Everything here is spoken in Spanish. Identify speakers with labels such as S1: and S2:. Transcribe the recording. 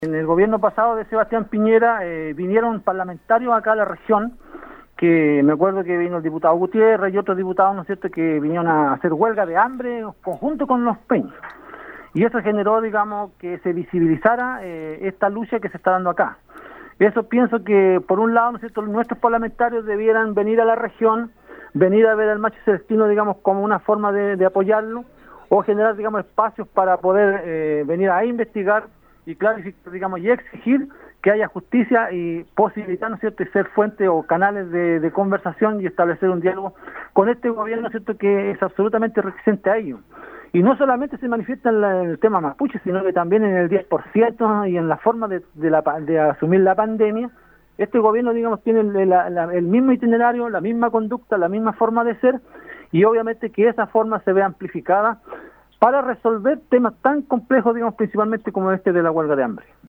S1: En el gobierno pasado de Sebastián Piñera vinieron parlamentarios acá a la región, que me acuerdo que vino el diputado Gutiérrez y otros diputados, ¿no es cierto?, que vinieron a hacer huelga de hambre conjunto con los peñas. Y eso generó, digamos, que se visibilizara esta lucha que se está dando acá. Eso pienso que, por un lado, ¿no es cierto?, nuestros parlamentarios debieran venir a la región, venir a ver al Macho Celestino, digamos, como una forma de apoyarlo, o generar, digamos, espacios para poder venir a investigar y clarificar, digamos, y exigir que haya justicia y posibilitar, ¿no es cierto?, ser fuente o canales de conversación y establecer un diálogo con este gobierno, ¿no es cierto?, que es absolutamente reticente a ello. Y no solamente se manifiesta en el tema mapuche, sino que también en el 10% y en la forma de asumir la pandemia. Este gobierno, digamos, tiene el mismo itinerario, la misma conducta, la misma forma de ser, y obviamente que esa forma se ve amplificada para resolver temas tan complejos, digamos, principalmente como este de la huelga de hambre.